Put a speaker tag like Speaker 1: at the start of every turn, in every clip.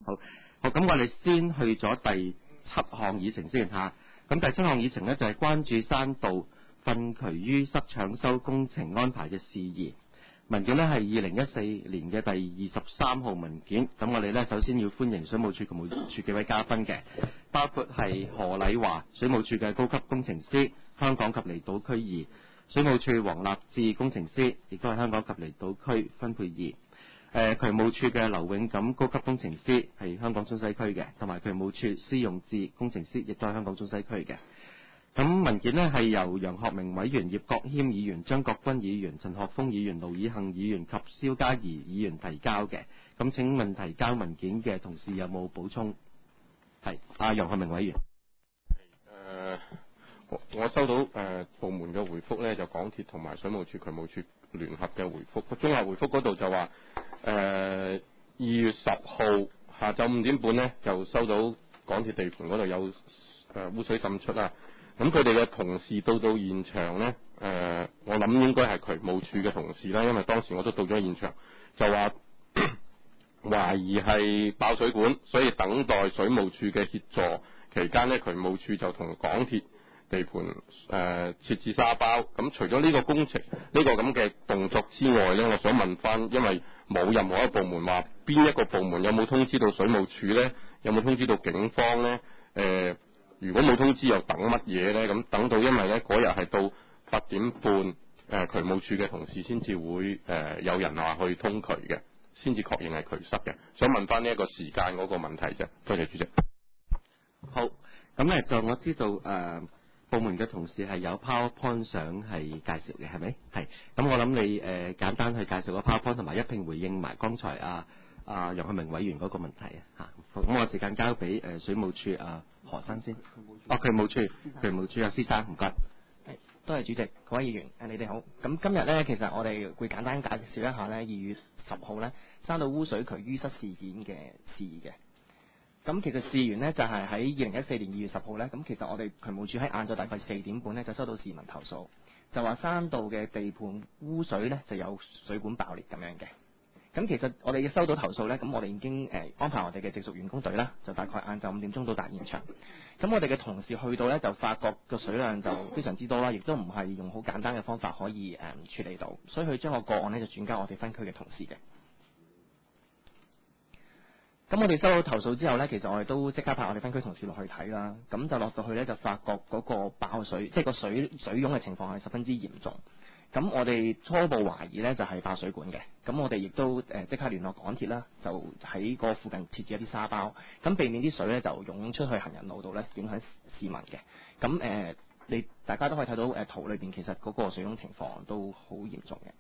Speaker 1: 好，咁我哋先去咗第7項議程先嚇。咁第7項議程呢，就係關注山道糞渠淤塞搶修工程安排嘅事宜。文件呢係2014年嘅第23號文件。咁我哋呢，首先要歡迎水務署及務處幾位嘉賓嘅，包括係何禮華水務署嘅高級工程師，香港及離島區2；水務署黃立志工程師，亦都係香港及離島區分配2。渠務署嘅劉永錦高級工程師係香港中西區嘅，同埋渠務署施用智工程師亦都係香港中西區嘅。咁文件呢係由楊學明委員、葉國謙議員、張國軍議員、陳學鋒議員、盧以幸議員及蕭嘉怡議員提交嘅。咁請問提交文件嘅同事有冇補充？係楊學明委員。
Speaker 2: 我收到部門嘅回覆呢，就港鐵同埋水務署、渠務署聯合嘅回覆。綜合回覆嗰度就話2月10號下晝5點半呢，就收到港鐵地盤嗰度有污水滲出啦。咁佢哋嘅同事到現場呢，我諗應該係渠務署嘅同事啦，因為當時我都到咗現場，就話懷疑係爆水管，所以等待水務署嘅協助期間呢，渠務署就同港鐵地盤設置沙包。咁除咗呢個工程呢個咁嘅動作之外呢，我想問翻，因為冇任何一個部門話邊一個部門有冇通知到水務署呢？有冇通知到警方呢？如果冇通知又等乜嘢呢？咁等到因為呢嗰日係到8點半，渠務署嘅同事先至會有人話去通渠嘅，先至確認係渠塞嘅。想問翻呢一個時間嗰個問題啫。多謝主席。
Speaker 1: 好，咁呢就我知道部門嘅同事係有 PowerPoint 相係介紹嘅，係咪？係。咁我諗你簡單去介紹個 PowerPoint 同埋一併回應埋剛才楊學明委員嗰個問題啊嚇。咁我時間交俾水務署何生先。渠務署施生，唔該。
Speaker 3: 多謝主席，各位議員，你哋好。咁今日呢，其實我哋會簡單介紹一下呢2月10號呢山道污水渠淤塞事件嘅事宜嘅。咁其實事源呢，就係喺2014年2月10號呢。咁其實我哋渠務署喺晏晝大概4點半呢，就收到市民投訴，就話山道嘅地盤污水呢就有水管爆裂咁樣嘅。咁其實我哋收到投訴呢，咁我哋已經安排我哋嘅直屬員工隊啦，就大概晏晝5點鐘到達現場。咁我哋嘅同事去到呢，就發覺個水量就非常之多啦，亦都唔係用好簡單嘅方法可以處理到，所以佢將個案呢，就轉交我哋分區嘅同事嘅。咁我哋收到投訴之後呢，其實我哋都即刻派我哋分區同事落去睇啦。咁就落到去呢，就發覺嗰個爆水，即係個水湧嘅情況係十分之嚴重。咁我哋初步懷疑呢，就係爆水管嘅。咁我哋亦都即刻聯絡港鐵啦，就喺個附近設置一啲沙包，咁避免啲水呢就湧出去行人路度呢，影響市民嘅。咁大家都可以睇到圖裏邊其實嗰個水湧情況都好嚴重嘅。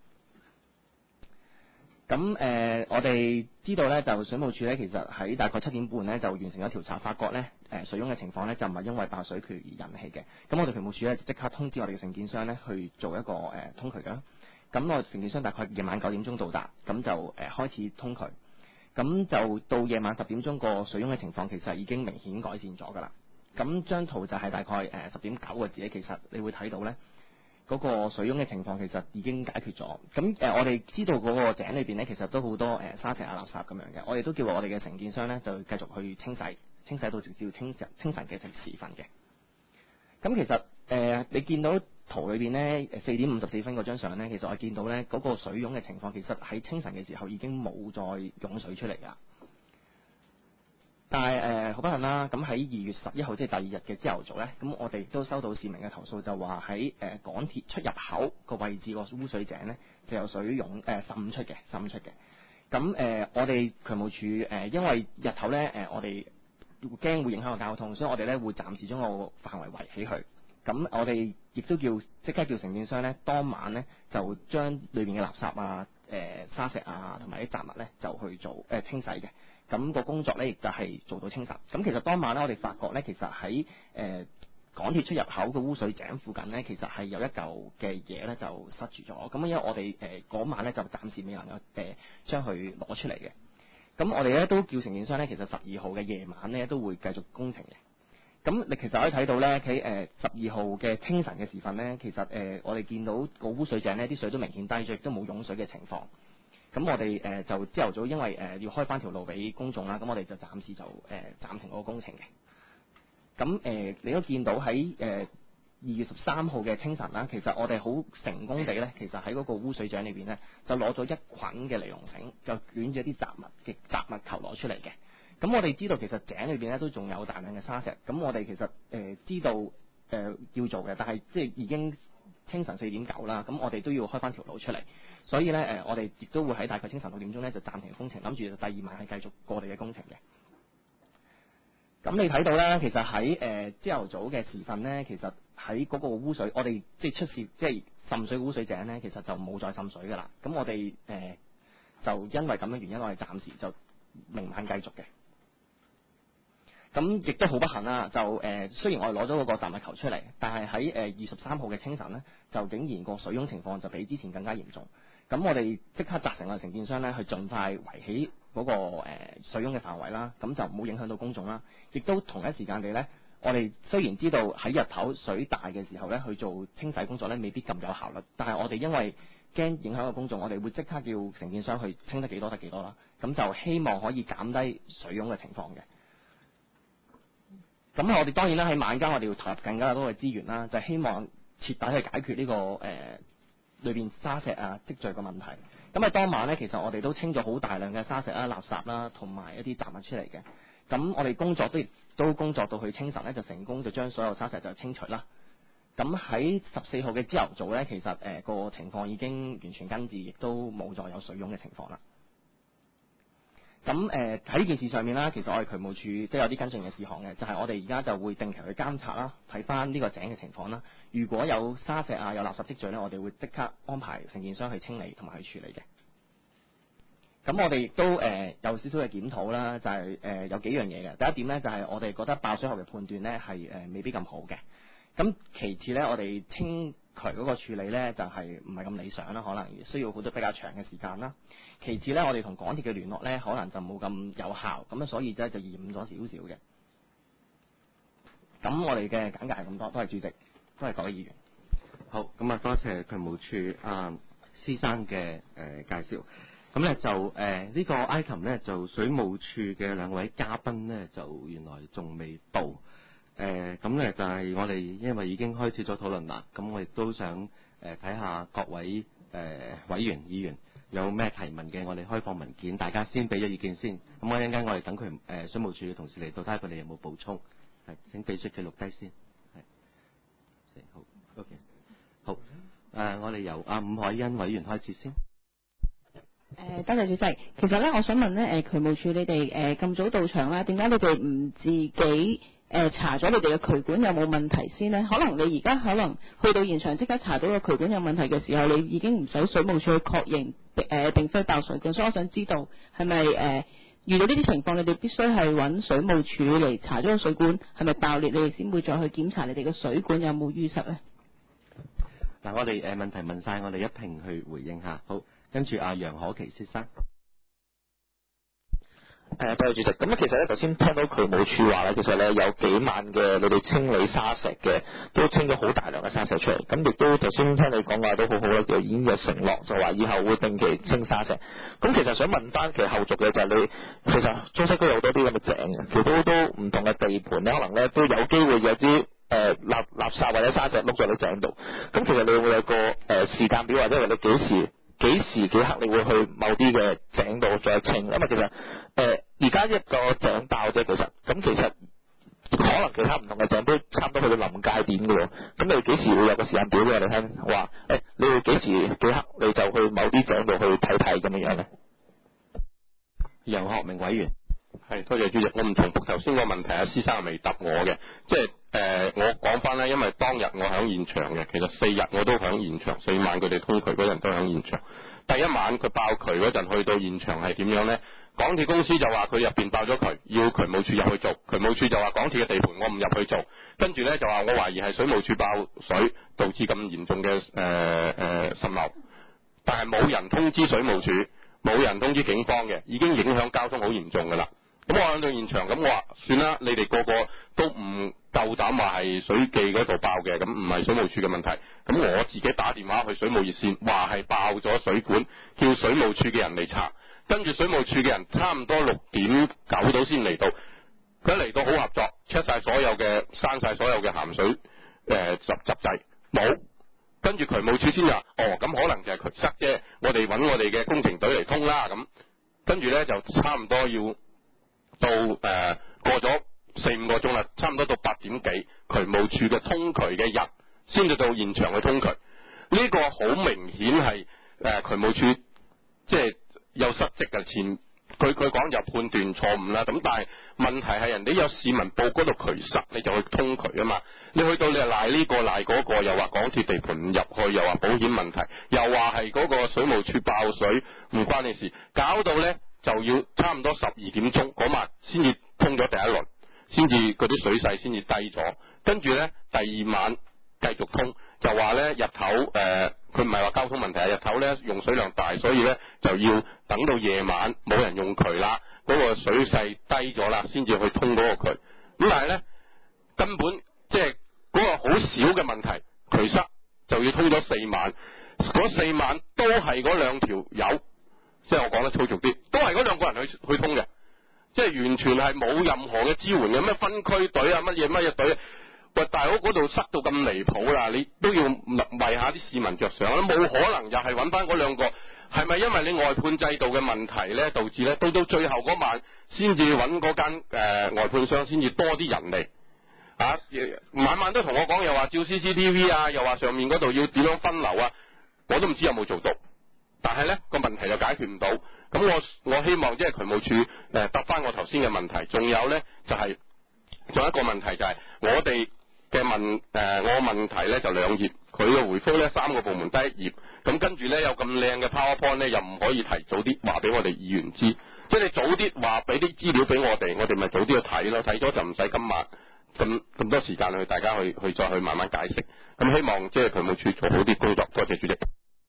Speaker 3: 咁我哋知道呢，就水務署呢，其實喺大概7點半呢，就完成咗調查，發覺呢水湧嘅情況呢，就唔係因為爆水渠而引起嘅。咁我哋渠務署呢，就即刻通知我哋嘅承建商呢，去做一個通渠㗎。咁我承建商大概夜晚9點鐘到達，咁就開始通渠。咁就到夜晚10點鐘個水湧嘅情況其實已經明顯改善咗㗎啦。咁張圖就係大概10.9個字呢，其實你會睇到呢。嗰個水湧嘅情況其實已經解決咗。咁我哋知道嗰個井裏邊呢，其實都好多沙石啊、垃圾咁樣嘅。我哋都叫我哋嘅承建商呢，就繼續去清洗到直至清晨嘅時分嘅。咁其實你見到圖裏邊呢，4點54分嗰張相呢，其實我見到呢嗰個水湧嘅情況，其實喺清晨嘅時候已經冇再湧水出嚟㗎。但係好不幸啦，咁喺2月11號即係第2日嘅朝頭早呢，咁我哋都收到市民嘅投訴，就話喺港鐵出入口個位置個污水井呢，就有水湧滲出嘅。咁我哋渠務署因為日頭呢，我哋驚會影響個交通，所以我哋呢會暫時將個範圍圍起佢。咁我哋亦都即刻叫承建商呢，當晚呢就將裏面嘅垃圾啊、沙石啊同埋啲雜物呢，就去做清洗嘅。咁個工作呢，亦就係做到清晨。咁其實當晚呢，我哋發覺呢，其實喺港鐵出入口嘅污水井附近呢，其實係有一嚿嘅嘢呢，就塞住咗。咁因為我哋嗰晚呢，就暫時未能夠將佢攞出嚟嘅。咁我哋呢，都叫承建商呢，其實12號嘅夜晚呢，都會繼續工程嘅。咁你其實可以睇到呢，喺12號嘅清晨嘅時分呢，其實我哋見到個污水井呢啲水都明顯低咗，亦都冇湧水嘅情況。 咁我哋就朝頭早因為要開翻條路俾公眾啦，咁我哋就暫時就暫停嗰個工程嘅。咁你都見到喺2月13號嘅清晨啦，其實我哋好成功地咧，其實喺嗰個污水井裏邊咧，就攞咗一捆嘅尼龍繩，就捲住一啲雜物球攞出嚟嘅。咁我哋知道其實井裏邊咧都仲有大量嘅沙石，咁我哋其實知道要做嘅，但係即係已經清晨4點9啦，咁我哋都要開翻條路出嚟，所以咧我哋亦都會喺大概清晨6點鐘咧就暫停工程，諗住第二晚係繼續過我哋嘅工程嘅。咁你睇到啦，其實喺朝頭早嘅時分咧，其實喺嗰個污水，我哋即係出事，即係滲水污水井咧，其實就冇再滲水噶啦。咁我哋就因為咁嘅原因，我哋暫時就明晚繼續嘅。咁亦都好不幸啦，就雖然我哋攞咗嗰個雜物球出嚟，但係喺2月13號嘅清晨咧，就竟然個水湧情況就比之前更加嚴重。咁我哋即刻責成我哋承建商咧，去盡快圍起嗰個水湧嘅範圍啦，咁就唔好影響到公眾啦。亦都同一時間地咧，我哋雖然知道喺日頭水大嘅時候咧，去做清洗工作咧未必咁有效率，但係我哋因為驚影響到公眾，我哋會即刻叫承建商去清得幾多得幾多啦。咁就希望可以減低水湧嘅情況嘅。咁我哋當然啦，喺晚間我哋要投入更加多嘅資源啦，就希望徹底去解決呢個裏邊沙石啊積聚嘅問題。咁喺當晚咧，其實我哋都清咗好大量嘅沙石啦、垃圾啦，同埋一啲雜物出嚟嘅。咁我哋工作都工作到去清晨咧，就成功就將所有沙石就清除啦。咁喺14號嘅朝頭早咧，其實個情況已經完全根治，亦都冇再有水湧嘅情況啦。咁喺呢件事上面啦，其實我哋渠務處都有啲跟進嘅事項嘅，就係我哋而家就會定期去監察啦，睇翻呢個井嘅情況啦。如果有沙石啊、有垃圾積聚咧，我哋會即刻安排承建商去清理同埋去處理嘅。咁我哋亦都有少少嘅檢討啦，就係有幾樣嘢嘅。第一點咧就係我哋覺得爆水喉嘅判斷咧係未必咁好嘅。咁其次咧，我哋清渠嗰個處理咧就係唔係咁理想啦，可能需要好多比較長嘅時間啦。其次咧，我哋同港鐵嘅聯絡咧，可能就冇咁有效，咁所以咧就延誤咗少少嘅。咁我哋嘅簡介係咁多，多謝主席，多謝各位議員。
Speaker 1: 好，咁啊多謝渠務處施生嘅介紹。咁咧就呢個埃琴咧就水務處嘅兩位嘉賓咧就原來仲未到。咁咧就係我哋因為已經開始咗討論啦，咁我亦都想睇下各位委員議員有咩提問嘅，我哋開放文件，大家先俾咗意見先。咁我一陣間我哋等佢水務處嘅同事嚟到，睇下佢哋有冇補充。係，請秘書記錄低先。係，好 ，OK， 好。我哋由伍凱欣委員開始先。
Speaker 4: 多謝主席。其實咧，我想問咧，渠務處你哋咁早到場啦，點解你哋唔自己查咗你哋嘅渠管有冇問題先呢？可能你而家可能去到現場即刻查到個渠管有問題嘅時候，你已經唔使水務處去確認並非爆水管，所以我想知道係咪遇到呢啲情況，你哋必須係揾水務處嚟查咗個水管係咪爆裂，你哋先會再去檢查你哋嘅水管有冇淤塞呢？
Speaker 1: 嗱，我哋問題問晒，我哋一併去回應下。好，跟住楊可琪先生。
Speaker 5: 多謝主席。咁其實咧，頭先聽到渠務處話咧，其實咧有幾萬嘅你哋清理沙石嘅，都清咗好大量嘅沙石出嚟。咁亦都頭先聽你講話都好好啦，就已經有承諾，就話以後會定期清沙石。咁其實想問翻，其實後續嘅就係你，其實中西區有好多啲咁嘅井嘅，其實都唔同嘅地盤咧，可能咧都有機會有啲垃圾或者沙石碌咗喺井度。咁其實你會有個時間表，或者你幾時幾刻你會去某啲嘅井度再清？因為其實而家一個井爆啫，其實可能其他唔同嘅井都差唔多去到臨界點嘅喎。咁你幾時會有個時間表俾我哋聽？話你會幾時幾刻你就去某啲井度去睇睇咁樣咧？
Speaker 1: 楊學明委員。
Speaker 2: 係，多謝主席。我唔重複頭先個問題，阿施生未答我嘅，即係我講翻咧，因為當日我喺現場嘅，其實4日我都喺現場，4晚佢哋通渠嗰陣都喺現場。第一晚佢爆渠嗰陣去到現場係點樣咧？港鐵公司就話佢入邊爆咗渠，要渠務處入去做。渠務處就話港鐵嘅地盤我唔入去做，跟住咧就話我懷疑係水務處爆水導致咁嚴重嘅滲漏，但係冇人通知水務處，冇人通知警方嘅，已經影響交通好嚴重㗎啦。 咁我去到現場，咁我話算啦，你哋個個都唔夠膽話係水記嗰度爆嘅，咁唔係水務署嘅問題。咁我自己打電話去水務熱線，話係爆咗水管，叫水務署嘅人嚟查。跟住水務署嘅人差唔多6:9到先嚟到，佢一嚟到好合作 ，check 晒所有嘅刪晒所有嘅鹹水雜劑冇。跟住渠務署先話，咁可能就係渠塞啫，我哋揾我哋嘅工程隊嚟通啦。咁跟住咧就差唔多要到過咗4-5個鐘啦，差唔多到8點幾，渠務署嘅通渠嘅人先至到現場去通渠。呢個好明顯係渠務署即係有失職嘅，佢講就判斷錯誤啦。咁但係問題係人哋有市民報嗰度渠塞，你就去通渠啊嘛。你去到你又賴呢個賴嗰個，又話港鐵地盤唔入去，又話保險問題，又話係嗰個水務署爆水，唔關你事，搞到咧就要差唔多12點鐘嗰晚先至通咗第一輪，先至嗰啲水勢先至低咗。跟住咧第二晚繼續通，就話咧日頭佢唔係話交通問題，日頭咧用水量大，所以咧就要等到夜晚冇人用渠啦，嗰個水勢低咗啦，先至去通嗰個渠。咁但係咧根本即係嗰個好少嘅問題，渠塞就要通咗4晚，嗰4晚都係嗰2條友，即係我講得粗俗啲，都係嗰2個人去通嘅，即係完全係冇任何嘅支援嘅，咩分區隊啊，乜嘢隊。喂，大佬嗰度塞到咁離譜啦，你都要為下啲市民着想，冇可能又係揾翻嗰2個，係咪因為你外判制度嘅問題咧，導致咧到最後嗰晚先至揾嗰間外判商先至多啲人嚟啊？晚晚都同我講，又話照 CCTV 啊，又話上面嗰度要點樣分流啊，我都唔知有冇做到，但係咧個問題就解決唔到。咁我希望即係渠務署答翻我頭先嘅問題，仲有咧就係仲有一個問題就係我哋嘅我問題咧就2頁，佢嘅回覆咧3個部門得1頁，咁跟住咧有咁靚嘅 PowerPoint 咧又唔可以提早啲話俾我哋議員知，即係你早啲話俾啲資料俾我哋咪早啲去睇咯，睇咗就唔使今晚咁多時間去大家去再去慢慢解釋。咁希望即係渠務署做好啲工作，多謝主席。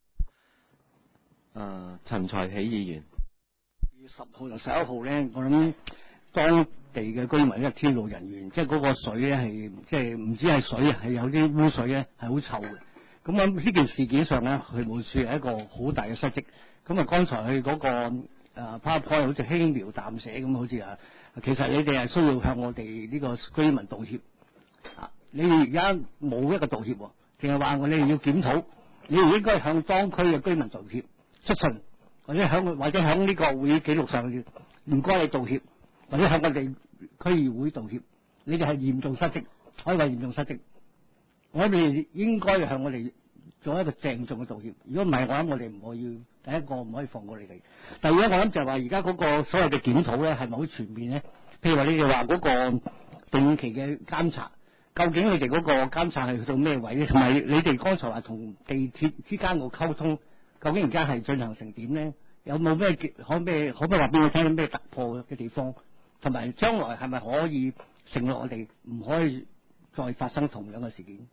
Speaker 1: 陳才喜議員
Speaker 6: 10號同11號咧，我諗當地嘅居民咧，天路人員，即係嗰個水咧係即係唔止係水啊，係有啲污水咧係好臭嘅。咁啊呢件事件上咧，渠務署係一個好大嘅失職。咁啊剛才佢嗰個PowerPoint 好似輕描淡寫咁，好似其實你哋係需要向我哋呢個居民道歉啊！你哋而家冇一個道歉，淨係話我哋要檢討，你哋應該向當區嘅居民道歉，出信或者響呢個會議記錄上唔該你道歉，或者向我哋區議會道歉。你哋係嚴重失職，可以話嚴重失職。我哋應該向我哋做一個鄭重嘅道歉。如果唔係，我諗我哋唔可以第一個唔可以放過你哋。第二咧，我諗就係話而家嗰個所謂嘅檢討咧，係咪好全面咧？譬如話你哋話嗰個定期嘅監察，究竟你哋嗰個監察係去到咩位咧？同埋你哋剛才話同地鐵之間個溝通，究竟而家係進行成點咧？有冇咩可唔可以話俾我聽咩突破嘅地方？同埋將來係咪可以承諾我哋唔可以再發生同樣嘅事件？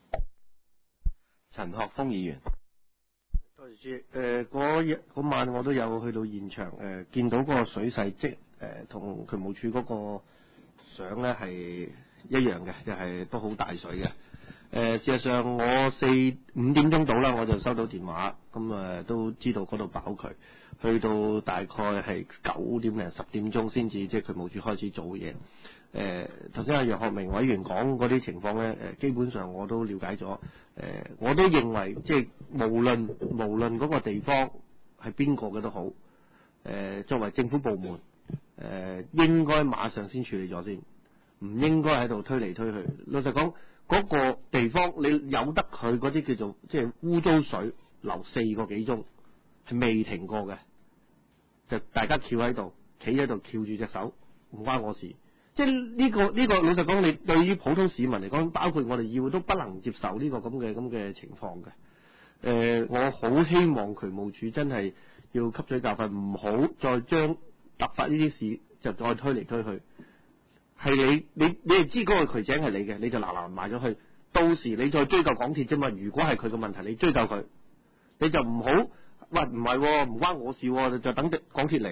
Speaker 1: 陳學鋒議員，
Speaker 7: 多謝主席。嗰晚我都有去到現場，見到嗰個水勢即同渠務署嗰個相咧係一樣嘅，就係都好大水嘅。事實上我5點鐘到啦，我就收到電話，咁都知道嗰度爆渠，去到大概係9點零10點鐘先至即係渠務署開始做嘢。頭先阿楊學明委員講嗰啲情況咧，基本上我都了解咗。我都認為即係無論嗰個地方係邊個嘅都好，作為政府部門，應該馬上先處理咗先，唔應該喺度推嚟推去。老實講，嗰個地方你由得佢嗰啲叫做即係污糟水流4個幾鐘，係未停過嘅，就大家企喺度翹住隻手，唔關我事。即係呢個老實講，你對於普通市民嚟講，包括我哋議會都不能接受呢個咁嘅情況嘅。我好希望渠務署真係要吸取教訓，唔好再將突發呢啲事就再推嚟推去。係你係知嗰個渠井係你嘅，你就嗱埋咗去。到時你再追究港鐵啫嘛。如果係佢嘅問題，你追究佢，你就唔好喂唔係唔關我事，就等港鐵嚟。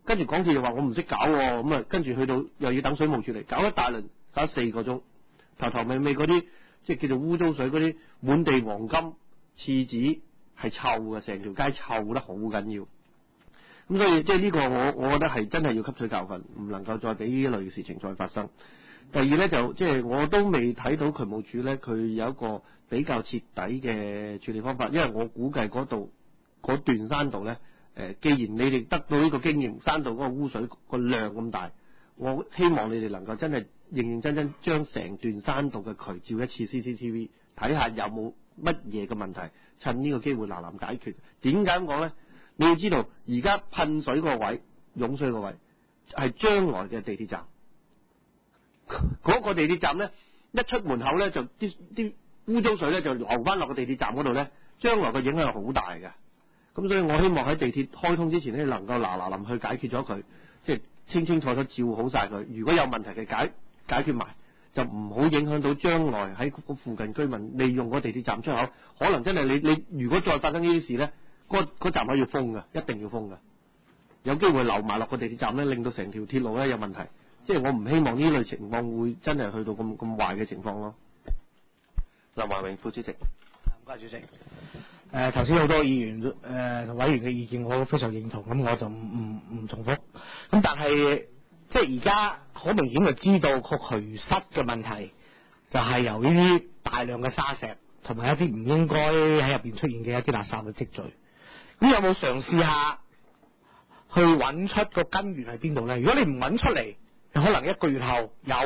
Speaker 7: 跟住港鐵就話我唔識搞喎，咁啊跟住去到又要等水務署嚟搞一大輪，搞4個鐘，頭尾嗰啲即係叫做污糟水嗰啲滿地黃金廁紙係臭嘅，成條街臭得好緊要。咁所以即係呢個我覺得係真係要吸取教訓，唔能夠再俾呢類事情再發生。第二咧就即係我都未睇到渠務署咧，佢有一個比較徹底嘅處理方法，因為我估計嗰段山道咧，既然你哋得到呢個經驗，山道嗰個污水個量咁大，我希望你哋能夠真係認認真真將成段山道嘅渠照一次 CCTV， 睇下有冇乜嘢嘅問題，趁呢個機會嗱解決。點解咁講咧？你要知道，而家噴水個位、湧水個位係將來嘅地鐵站。嗰個地鐵站咧，一出門口咧就啲污糟水咧就流翻落個地鐵站嗰度咧，將來嘅影響係好大嘅。咁所以我希望喺地鐵開通之前咧，能夠嗱臨去解決咗佢，即係清清楚楚照好晒佢。如果有問題嘅解決埋，就唔好影響到將來喺附近居民利用個地鐵站出口。可能真係你如果再發生呢啲事咧，嗰站係要封嘅，一定要封嘅。有機會流埋落個地鐵站咧，令到成條鐵路咧有問題。即係我唔希望呢類情況會真係去到咁壞嘅情況咯。
Speaker 1: 林華榮副主席，
Speaker 8: 唔該主席。頭先好多議員同委員嘅意見，我非常認同，咁我就唔重複。咁但係即係而家好明顯就知道個渠塞嘅問題，就係由於大量嘅沙石同埋一啲唔應該喺入邊出現嘅一啲垃圾嘅積聚。咁有冇嘗試下去揾出個根源喺邊度咧？如果你唔揾出嚟，可能1個月後又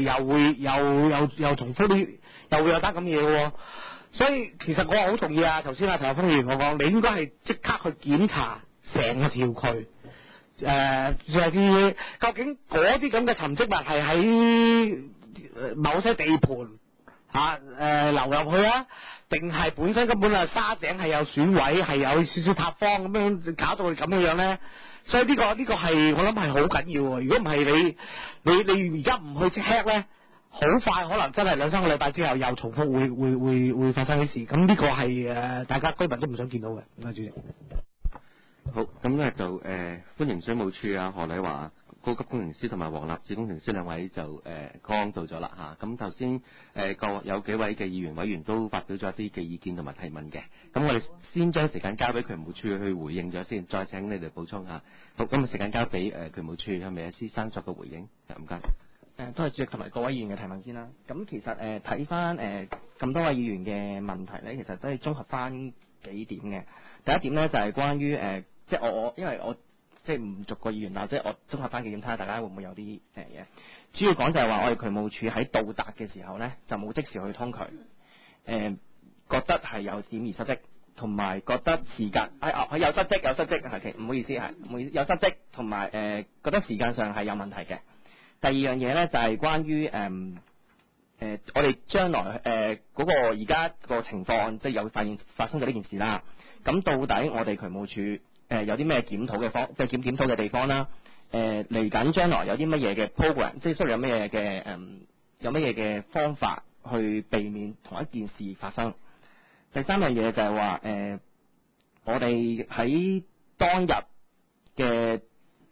Speaker 8: 重複啲，又會有單咁嘢喎。所以其實我好同意啊，頭先陳學鋒議員我講，你應該係即刻去檢查成個條渠，究竟嗰啲咁嘅沉積物係喺某些地盤流入去啊，定係本身根本沙井係有損毀，係有少少塌方咁樣搞到佢咁樣咧？所以呢個係我諗係好緊要喎。如果唔係你而家唔去即 check 咧，好快可能真係2-3個禮拜之後又重複會發生啲事。咁呢個係大家居民都唔想見到嘅。唔該主席。
Speaker 1: 好，咁咧就歡迎水務署啊何禮華高級工程師同埋黃立志工程師兩位就剛到咗啦嚇。咁頭先有幾位嘅議員委員都發表咗一啲嘅意見同埋提問嘅。咁我哋先將時間交俾渠務署去回應咗先，再請你哋補充下。好，咁時間交俾渠務署係咪有先生作個回應？唔該。
Speaker 3: 多謝主席同埋各位議員嘅提問先啦。咁其實睇翻咁多位議員嘅問題咧，其實都係綜合翻幾點嘅。第一點咧就係關於即係我因為我即係唔逐個議員啦，即係我綜合翻幾點睇下大家會唔會有啲嘢。主要講就係話我哋渠務署喺到達嘅時候咧，就冇即時去通渠，覺得係有點而失職，同埋覺得時間有失職係唔好意思有失職，同埋覺得時間上係有問題嘅。第二樣嘢咧就係關於我哋將來嗰個而家個情況，即係有發生咗呢件事啦。咁到底我哋渠務署有啲咩檢討嘅即係檢討嘅地方啦？嚟緊將來有啲乜嘢嘅 program， 即係有乜嘢嘅方法去避免同一件事發生？第三樣嘢就係話我哋喺當日嘅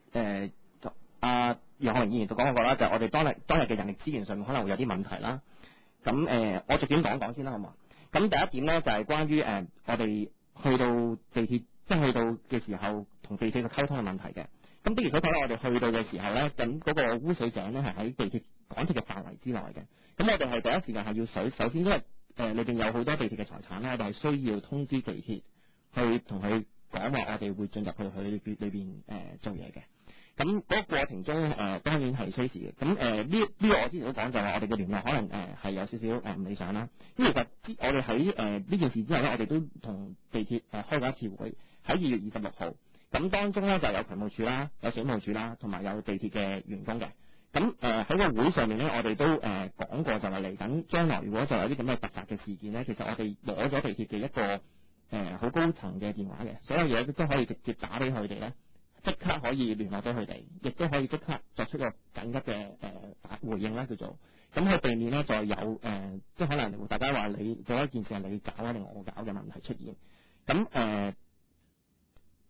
Speaker 3: 楊學榮議員都講過啦，就係我哋當日嘅人力資源上面可能會有啲問題啦。咁我逐點講先啦，好嘛？咁第一點咧就係關於我哋去到地鐵，即係去到嘅時候同地鐵嘅溝通嘅問題嘅。咁的而且確咧，我哋去到嘅時候咧，咁嗰個污水井咧係喺地鐵港鐵嘅範圍之內嘅。咁我哋係第一時間係要首先因為裏邊有好多地鐵嘅財產咧，我哋係需要通知地鐵去同佢講話，我哋會進入去裏邊做嘢嘅。咁嗰個過程中當然係需時嘅。咁呢個我之前都講就係我哋嘅聯絡可能係有少少唔理想啦。咁其實我哋喺呢件事之後咧，我哋都同地鐵開咗一次會，喺2月26號。咁當中咧就有渠務署啦，有水務署啦，同埋有地鐵嘅員工嘅。咁喺個會上面咧，我哋都講過就係嚟緊將來如果就有啲咁嘅突發嘅事件咧，其實我哋攞咗地鐵嘅一個好高層嘅電話嘅，所有嘢都可以直接打俾佢哋咧。即刻可以聯絡到佢哋，亦都可以即刻作出個緊急嘅回應啦，叫做咁去避免咧再有即係可能大家話你做一件事係你搞定我搞嘅問題出現。咁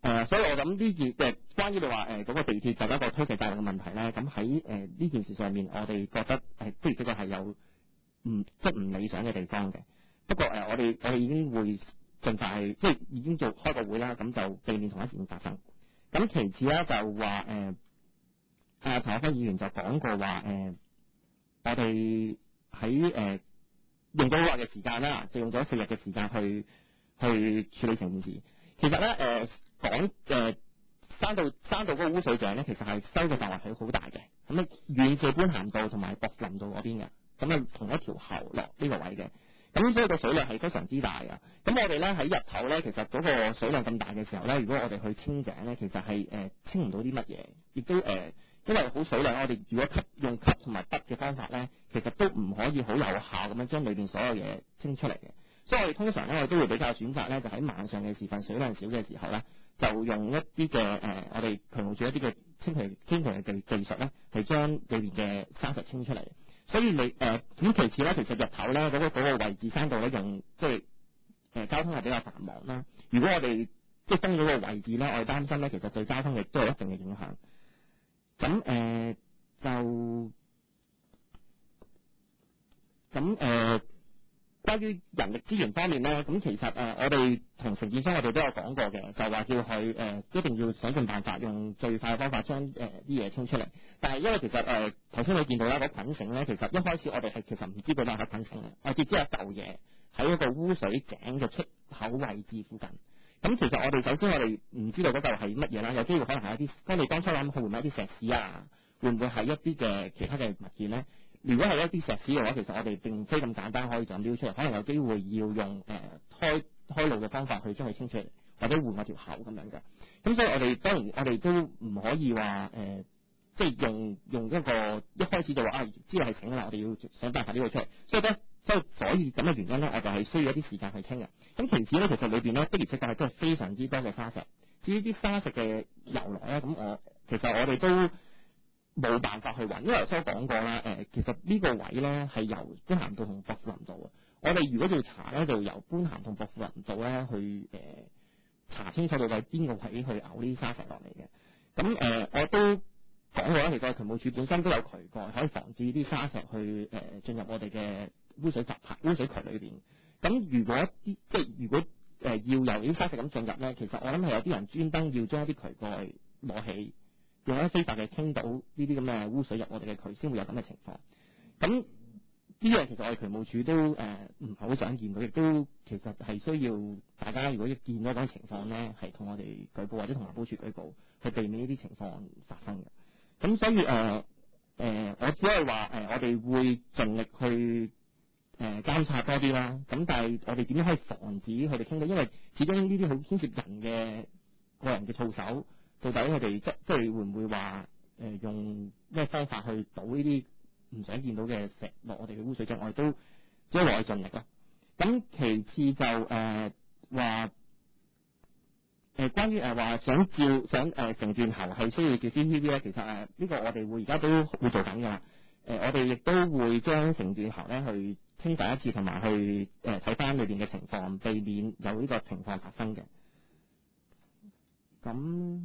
Speaker 3: 所以我諗呢件關於你話嗰個地鐵就一個推卸責任嘅問題咧，咁喺呢件事上面，我哋覺得的而且確係有即係唔理想嘅地方嘅。不過我哋已經會盡快即係已經開個會啦，咁就避免同一事件發生。咁其次咧就話陳可辛議員就講過話我哋喺用咗好耐嘅時間啦，就用咗4日嘅時間去處理成件事。其實咧講山道嗰個污水井咧，其實係收嘅範圍係好大嘅，咁啊遠至般咸道同埋薄扶林道嗰邊嘅，咁啊同一條河落呢個位嘅。咁所以個水量係非常之大嘅。咁我哋咧喺日頭咧，其實嗰個水量咁大嘅時候咧，如果我哋去清井咧，其實係清唔到啲乜嘢，亦都因為好水量，我哋如果用吸同埋筆嘅方法咧，其實都唔可以好有效咁樣將裏邊所有嘢清出嚟嘅。所以我哋通常咧，我哋都會比較選擇咧，就喺晚上嘅時分水量少嘅時候咧，就用一啲嘅我哋渠務署一啲嘅清渠嘅技術咧，係將裏邊嘅沙石清出嚟。所以你咁其次咧，其實日頭咧嗰個位置山道咧用即係交通係比較繁忙啦。如果我哋即係封咗個位置咧，我哋擔心咧，其實對交通亦都有一定嘅影響。咁關於人力資源方面咧，咁其實我哋同承建商我哋都有講過嘅，就話叫佢一定要想盡辦法，用最快嘅方法將啲嘢清出嚟。但係因為其實頭先你見到啦，嗰捆繩咧，其實一開始我哋係其實唔知道有捆繩嘅，我哋只有嚿嘢喺一個污水井嘅出口位置附近。咁其實我哋首先我哋唔知道嗰嚿係乜嘢啦，有機會可能係一啲，當你當初諗佢會唔會一啲石屎啊，會唔會係一啲嘅其他嘅物件咧？如果係一啲石屎嘅話，其實我哋並非咁簡單可以就咁撩出嚟，可能有機會要用開路嘅方法去將佢清出嚟，或者換個條口咁樣嘅。咁所以我哋當然我哋都唔可以話即係用一個一開始就話知道係繩啦，我哋要想辦法呢個出嚟。所以咁嘅原因咧，我哋係需要一啲時間去清嘅。咁其次咧，其實裏邊咧的而且確係真係非常之多嘅沙石。至於啲沙石嘅由來咧，咁其實我哋都冇辦法去揾，因為頭先講過啦，其實呢個位咧係由般咸道同薄扶林道啊。我哋如果要查咧，就由般咸同薄扶林道咧去查清楚到底邊個位去嘔呢啲沙石落嚟嘅。咁我都講過啦，其實渠務署本身都有渠蓋可以防止啲沙石去進入我哋嘅污水渠裏邊。咁如果要由啲沙石咁進入咧，其實我諗係有啲人專登要將一啲渠蓋攞起，用一啲非法嘅傾倒呢啲咁嘅污水入我哋嘅渠，先會有咁嘅情況。咁呢樣其實我哋渠務署都唔係好想見到，亦都其實係需要大家如果見到嗰種情況咧，係同我哋舉報或者同環保署舉報，去避免呢啲情況發生嘅。咁所以我只係話我哋會盡力去監察多啲啦。咁但係我哋點樣可以防止佢哋傾倒？因為始終呢啲好牽涉人嘅個人嘅操守，到底佢哋即係會唔會話用咩方法去倒呢啲唔想見到嘅石落我哋嘅污水井？我哋都只係落去盡力咯。咁其次就話關於話想承轉喉係需要叫 CCTV 咧，其實呢個我哋會而家都會做緊㗎啦。我哋亦都會將承轉喉咧去清洗一次，同埋去睇翻裏邊嘅情況，避免有呢個情況發生嘅。咁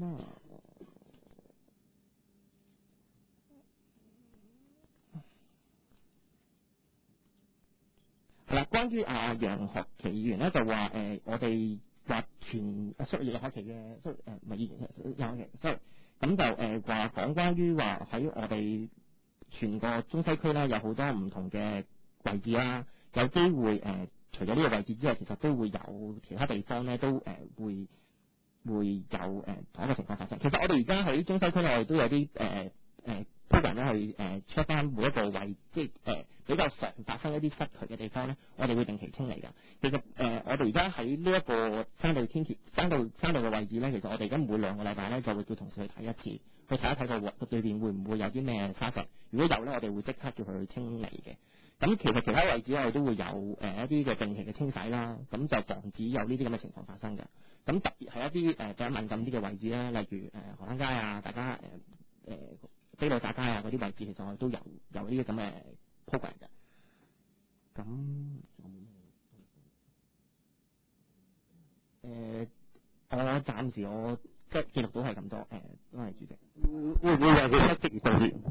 Speaker 3: 係啦，關於楊學琪議員咧就話我哋話楊學琪嘅唔係議員楊學琪，sorry，咁就話講關於話喺我哋全個中西區咧有好多唔同嘅位置啦，有機會除咗呢個位置之外，其實都會有其他地方咧都會有同一個情況發生。其實我哋而家喺中西區我哋都有啲program 咧去check 翻每一個位，即係比較常發生一啲失渠嘅地方咧，我哋會定期清理㗎。其實我哋而家喺呢一個山道嘅位置咧，其實我哋而家每2個禮拜咧就會叫同事去睇一次，去睇一睇個裏邊會唔會有啲咩沙石。如果有咧，我哋會即刻叫佢去清理嘅。咁其實其他位置我哋都會有一啲嘅定期嘅清洗啦，咁就防止有呢啲咁嘅情況發生嘅。咁特別係一啲比較敏感啲嘅位置咧，例如荷蘭街啊，大家卑路乍街啊嗰啲位置，其實我哋都有呢啲咁嘅 program 嘅。咁我暫時即係記錄到係咁多。多謝主席。
Speaker 8: 會唔會為佢失職而道歉？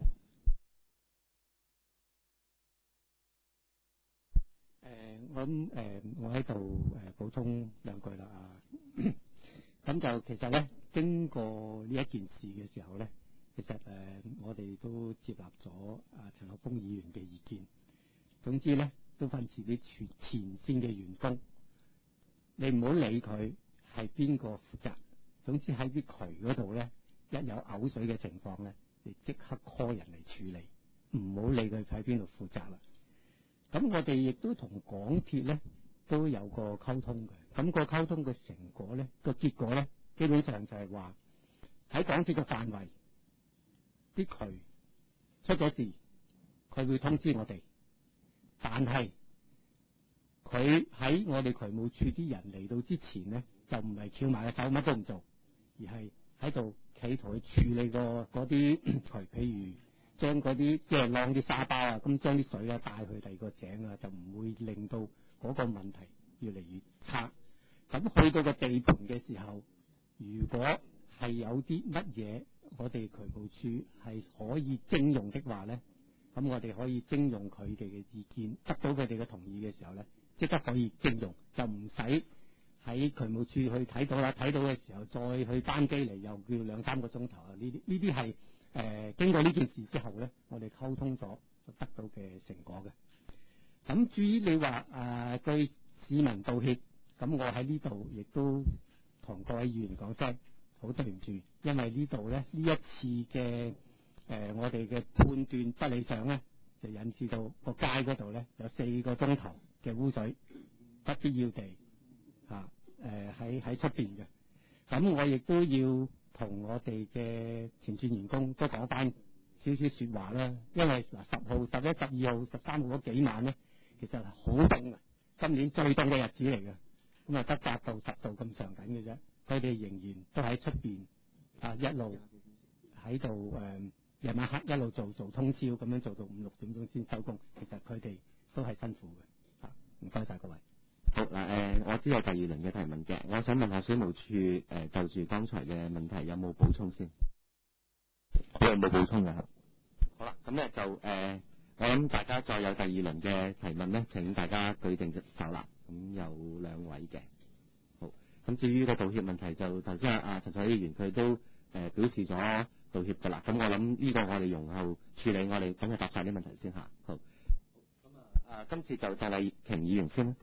Speaker 9: 我喺度補充兩句啦啊，咁就其實咧經過呢一件事嘅時候咧，其實我哋都接納咗陳學鋒議員嘅意見。總之咧都訓斥啲前線嘅員工，你唔好理佢係邊個負責。總之喺啲渠嗰度咧，一有嘔水嘅情況咧，你即刻 call 人嚟處理，唔好理佢喺邊度負責啦。咁我哋亦都同港鐵咧都有個溝通嘅，咁個溝通嘅成果咧，個結果咧，基本上就係話喺港鐵嘅範圍，啲渠出咗事，佢會通知我哋，但係佢喺我哋渠務處啲人嚟到之前咧，就唔係翹埋個手乜都唔做，而係喺度企圖去處理嗰啲渠，譬如將嗰啲即係晾啲沙包啊，咁將啲水咧帶去第二個井啊，就唔會令到嗰個問題越嚟越差。咁去到個地盤嘅時候，如果係有啲乜嘢我哋渠務處係可以徵用的話咧，咁我哋可以徵用佢哋嘅意見，得到佢哋嘅同意嘅時候咧，即刻可以徵用，就唔使喺渠務處去睇到啦，睇到嘅時候再去班機嚟，又叫2-3個鐘頭啊！呢啲係經過呢件事之後咧，我哋溝通咗就得到嘅成果嘅。咁至於你話對市民道歉，咁我喺呢度亦都同各位議員講聲好對唔住，因為呢度咧呢一次嘅我哋嘅判斷不理想咧，就引致到個街嗰度咧有4個鐘頭嘅污水不必要地喺出邊嘅。咁我亦都要同我哋嘅前線員工都講翻少少說話啦，因為10號、11、12號、13號嗰幾晚咧，其實係好凍啊，今年最凍嘅日子嚟嘅，咁啊得8度、10度咁上緊嘅啫，佢哋仍然都喺出邊一路喺度夜晚黑一路做通宵咁樣做到5-6點鐘先收工，其實佢哋都係辛苦嘅。唔該晒各位。
Speaker 1: 好嗱，我知有第二輪嘅提問嘅，我想問下水務處就住剛才嘅問題有冇補充先？
Speaker 5: 我冇補充嘅。
Speaker 1: 好啦，咁咧就我諗大家再有第二輪嘅提問咧，請大家舉定隻手啦。咁有2位嘅。好，咁至於個道歉問題就頭先陳彩議員佢都表示咗道歉㗎啦。咁我諗呢個我哋容後處理，我哋等佢答晒啲問題先嚇。好。咁今次就鄭麗瓊議員先啦。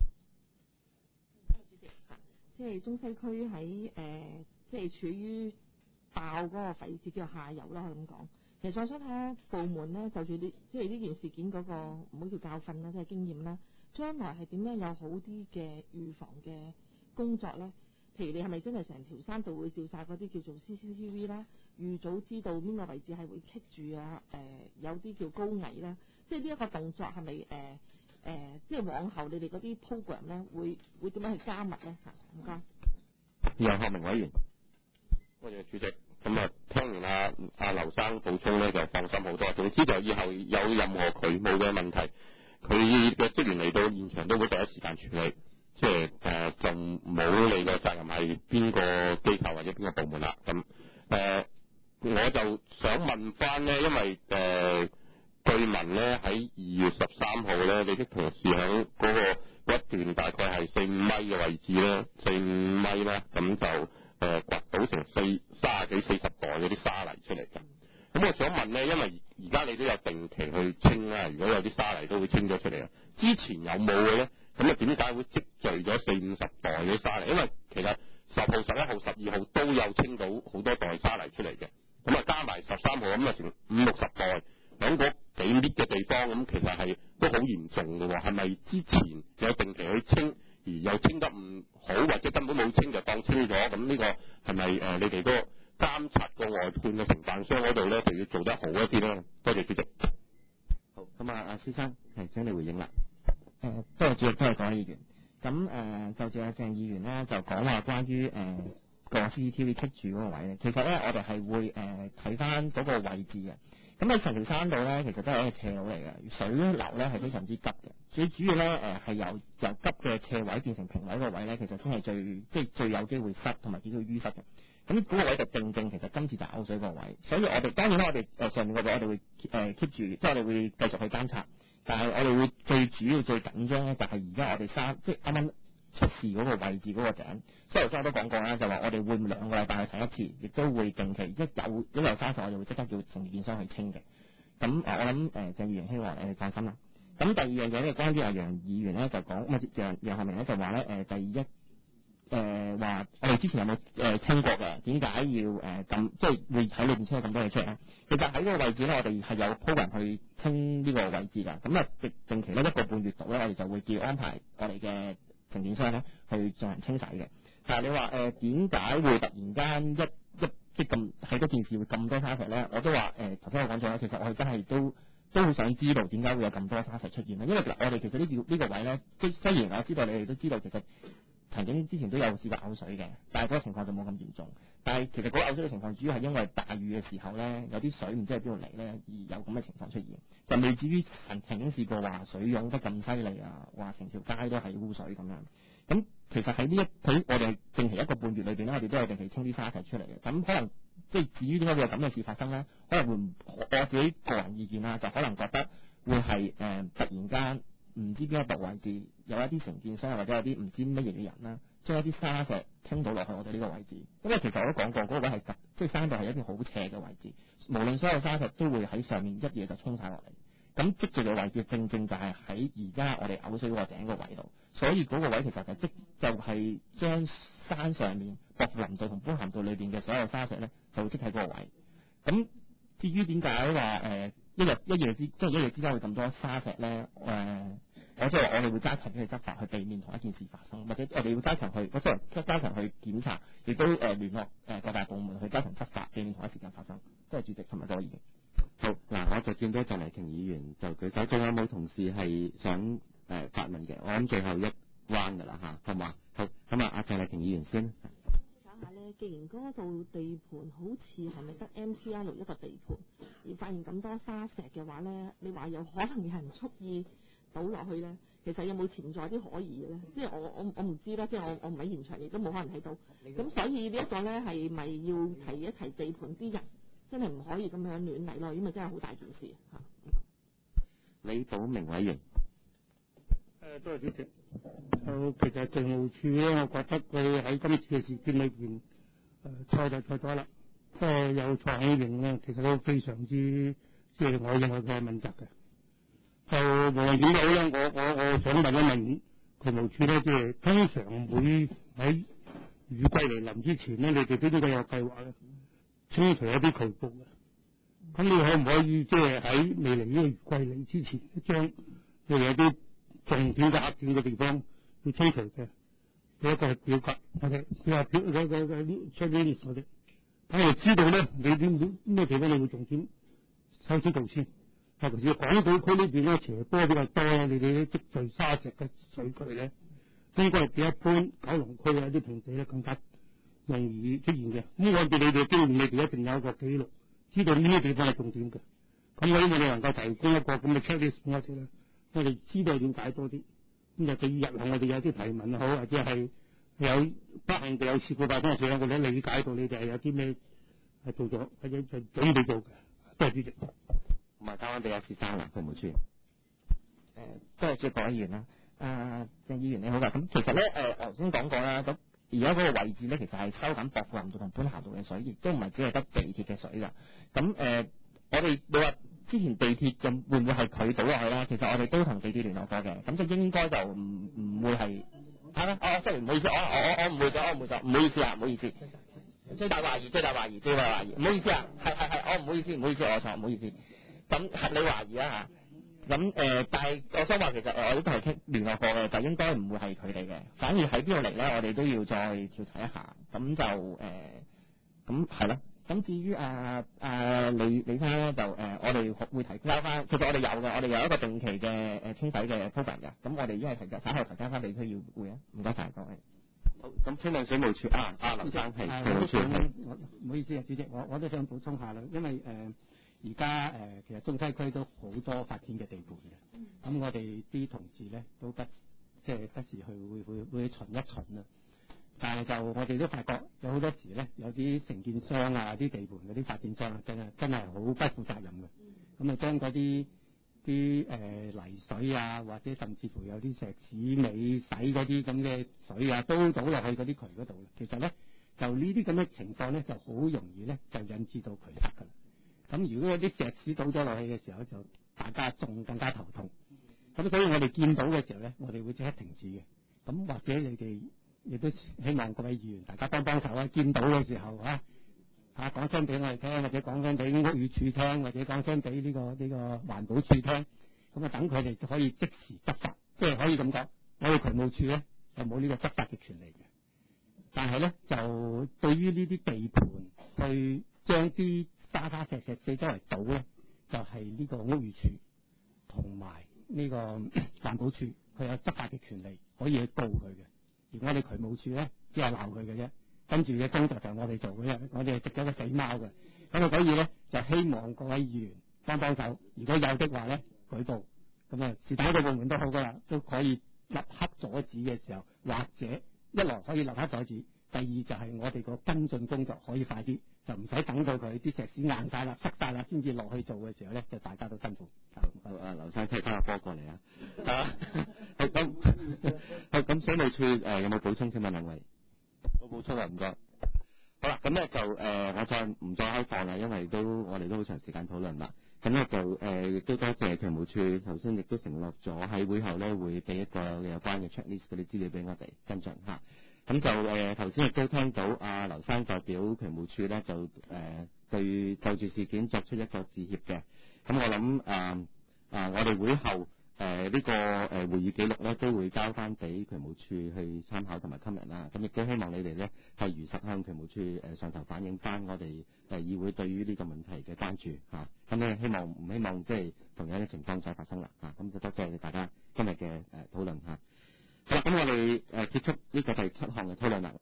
Speaker 10: 即係中西區喺即係處於爆嗰個位置叫下游啦，可以咁講。其實我想睇下部門咧，就住呢即係呢件事件嗰個唔好叫教訓啦，即係經驗啦，將來係點樣有好啲嘅預防嘅工作咧？譬如你係咪真係成條山道會照晒嗰啲叫做 CCTV 啦？預早知道邊個位置係會棘住啊？有啲叫高危啦，即係呢一個動作係咪即係往後你哋嗰啲 program 咧，會點樣去加密咧？唔該。
Speaker 1: 楊學明委員，
Speaker 2: 多謝主席。咁聽完阿劉生補充咧，就放心好多。總之就以後有任何渠務嘅問題，佢嘅職員嚟到現場都會第一時間處理，即係就冇你嘅責任係邊個機構或者邊個部門啦。咁我就想問翻咧，因為據聞咧喺2月13號咧，你啲同事喺嗰一段大概係4-5米嘅位置咧，4-5米啦，咁就掘到成30幾40袋嗰啲沙泥出嚟㗎。咁我想問咧，因為而家你都有定期去清啦，如果有啲沙泥都會清咗出嚟啊。之前有冇嘅咧？咁點解會積聚咗40-50袋嗰啲沙泥？因為其實10號、11號、12號都有清到好多袋沙泥出嚟嘅，咁加埋13號咁成50-60袋。喺嗰幾米嘅地方，咁其實係都好嚴重嘅喎。係咪之前有定期去清，而又清得唔好，或者根本冇清就當清咗？咁呢個係咪你哋嗰個監察個外判嘅承辦商嗰度咧，就要做得好一啲咧？多謝主席。
Speaker 1: 好，咁阿先生係請你回應啦。
Speaker 3: 多謝主席，多謝各位議員。咁就住阿鄭議員咧，就講話關於個 CCTV 棘住嗰個位咧，其實咧我哋係會睇翻嗰個位置嘅。咁喺成條山道咧，其實都係一個斜路嚟嘅，水流咧係非常之急嘅。最主要咧係由急嘅斜位變成平位個位咧，其實先係最有機會塞同埋叫做淤塞嘅。 咁嗰個位就正其實今次就係嘔水個位，所以我哋當然啦，我哋上面個位我哋會keep 住，即係我哋會繼續去監察，但係我哋會最主要最緊張咧就係而家我哋即係啱啱出事嗰個位置嗰個井，所以頭先我都講過啦，就話我哋會2個禮拜去睇一次，亦都會定期一有沙石我哋會即刻叫承建商去清嘅。咁我諗鄭議員希望你放心啦。咁第二樣嘢咧，關於楊議員咧就講，楊學明咧就話咧第一話我哋之前有冇清過嘅？點解要咁即係會喺裏邊清咗咁多嘢出嚟咧？其實喺嗰個位置咧，我哋係有鋪人去清呢個位置㗎。咁啊定期咧1個半月度咧，我哋就會叫安排我哋嘅承建商咧去進行清洗嘅。但係你話點解會突然間即咁喺嗰件事會咁多沙石咧？我都話頭先我講咗啦，其實我哋真係都好想知道點解會有咁多沙石出現咧。因為我哋其實呢個位咧，即雖然我知道你哋都知道，其實曾經之前都有試過嘔水嘅，但係嗰個情況就冇咁嚴重。但係其實嗰個嘔水嘅情況主要係因為大雨嘅時候咧，有啲水唔知喺邊度嚟咧，而有咁嘅情況出現，就未至於曾經試過話水湧得咁犀利啊，話成條街都係污水咁樣。咁其實喺我哋定期1個半月裏邊咧，我哋都有定期清啲沙石出嚟嘅。咁可能即係至於點解會有咁嘅事發生咧？可能會我自己個人意見啦，就可能覺得會係突然間唔知邊一度位置有一啲承建商或者有啲唔知乜嘢嘅人啦，將一啲沙石傾倒落去我哋呢個位置。因為其實我都講過，嗰個位係即係山度係一啲好斜嘅位置，無論所有沙石都會喺上面一夜就沖晒落嚟。咁積聚嘅位置正就係喺而家我哋嘔水嗰個井個位度，所以嗰個位其實就係將山上面薄扶林道同般咸道裏邊嘅所有沙石咧，就積喺嗰個位。咁至於點解話一夜之間會咁多沙石咧？我即係話我哋會加強去執法，去避免同一件事發生，或者我哋會加強去檢查，亦都聯絡各大部門去加強執法，避免同一時間發生。多謝主席同埋多位議員。
Speaker 1: 好嗱，我就見到鄭麗瓊議員就舉手，仲有冇同事係想發問嘅？我諗最後一彎㗎啦嚇，好嘛？好咁啊，阿鄭麗瓊議員先。
Speaker 10: 講下咧，既然嗰度地盤好似係咪得 MTR 一個地盤，而發現咁多沙石嘅話咧，你話有可能有人蓄意倒落去咧，其實有冇潛在啲可疑嘅咧？即係我唔知啦，即係我唔喺現場，亦都冇可能睇到。咁所以呢一個咧係咪要提一提地盤啲人？真係唔可以咁樣亂嚟咯，因為真係好大件事嚇。
Speaker 1: 李寶明委員，
Speaker 9: 多謝主席。其實政務處咧，我覺得佢喺今次嘅事件裏邊，錯就錯咗啦。有錯起認咧，其實都非常之即係我認為佢係問責嘅。就無論點都好咧，我想問一問渠務處咧，即係通常會喺雨季嚟臨之前咧，你哋都應該有計劃咧。清除一啲渠部嘅，咁你可唔可以即係喺未來呢個雨季嚟之前，將你有啲重點嘅黑點嘅地方要清除嘅，有一個表格，我哋佢話表出呢啲我哋，等我哋知道咧，你啲咩地方你會重點首先做先。尤其是港島區呢邊咧斜坡比較多咧，你哋啲積聚沙石嘅水渠咧，應該係比一般九龍區嘅一啲平地咧更加容易出現嘅。咁按照你哋嘅經驗，你哋一定有一個記錄，知道呢啲地方係重點嘅。咁我希望你能夠提供一個咁嘅 checklist 我哋咧，我哋知道了解多啲。咁就對於日後我哋有啲提問好，或者係有不幸地有事故發生嘅時候，我哋理解到你哋係有啲咩係做咗，或者就準備做嘅。多謝主席。
Speaker 1: 同埋交翻俾阿薛生啦，渠務處。
Speaker 3: 多謝主席各位議員啦。鄭議員你好㗎。咁其實咧我頭先講過啦，咁而家嗰個位置咧，其實係收緊薄扶林道同般咸道嘅水，亦都唔係只係得地鐵嘅水㗎。咁我哋你話之前地鐵就會唔會係佢倒落去啦？其實我哋都同地鐵聯絡過嘅，咁就應該就唔會係係咩？sorry，唔好意思，我誤會咗，唔好意思啊，唔好意思。最大懷疑，唔好意思啊，係，我唔好意思，我錯，唔好意思。咁合理懷疑啦嚇。咁但係我想話其實我都係聯絡過嘅，就應該唔會係佢哋嘅，反而喺邊度嚟咧，我哋都要再調查一下。咁就咁係咯。咁至於李生咧，就我哋會提交翻，其實我哋有嘅，我哋有一個定期嘅清洗嘅 program 嘅。咁我哋已經係稍後提交翻俾區議會啊。唔該晒各位。
Speaker 1: 好，咁請問水務處林生係水務處係。
Speaker 9: 唔好意思啊，主席，我都想補充下啦，因為而家其實中西區都好多發展嘅地盤嘅，咁我哋啲同事咧都不時去會巡一巡啦。 但係就我哋都發覺有好多時咧，有啲承建商啊、啲地盤嗰啲發展商啊，真係好不負責任嘅。咁啊，將嗰啲泥水啊，或者甚至乎有啲石屎尾洗嗰啲咁嘅水啊，都倒落去嗰啲渠嗰度。其實咧，就呢啲咁嘅情況咧，就好容易咧就引致到渠塞㗎啦。咁如果嗰啲石屎倒咗落去嘅時候，就大家仲更加頭痛。咁所以我哋見到嘅時候咧，我哋會即刻停止嘅。咁或者你哋亦都希望各位議員大家幫手啊，見到嘅時候講聲俾我哋聽，或者講聲俾屋宇署聽，或者講聲俾呢個環保署聽，咁啊等佢哋可以即時執法，即係可以咁講。我哋渠務署咧就冇呢個執法嘅權利嘅，但係咧就對於呢啲地盤去將啲沙石四周圍倒咧，就係呢個屋宇署同埋呢個環保署，佢有執法嘅權利，可以去告佢嘅。而我哋渠務署咧只係鬧佢嘅啫。跟住嘅工作就係我哋做嘅，我哋係食咗個死貓嘅。咁啊，所以咧就希望各位議員幫手，如果有的話咧舉報，咁啊是但一個部門都好噶啦，都可以立刻阻止嘅時候，或者一來可以立刻阻止，第二就係我哋個跟進工作可以快啲，就唔使等到佢啲石屎硬晒啦、塞晒啦，先至落去做嘅時候咧，就大家都辛苦。
Speaker 1: 劉生踢翻個波過嚟啊！咁水務署有冇補充？請問兩位。我補充啊，唔該。好啦，咁咧就我再唔再開放啦，因為我哋都好長時間討論啦。咁咧就亦都多謝渠務署頭先亦都承諾咗喺會後咧會俾一個有關嘅 checklist 嗰啲資料俾我哋跟進嚇。咁就頭先亦都聽到劉生代表渠務署咧就就住事件作出一個致歉嘅。咁我諗我哋會後呢個會議記錄咧都會交翻俾渠務處去參考同埋 comment 啦。咁亦都希望你哋咧係如實向渠務處上頭反映翻我哋議會對於呢個問題嘅關注嚇。咁咧唔希望即係同樣嘅情況再發生啦嚇。咁就多謝大家今日嘅討論嚇。好啦，咁我哋結束呢個第7項嘅討論啦。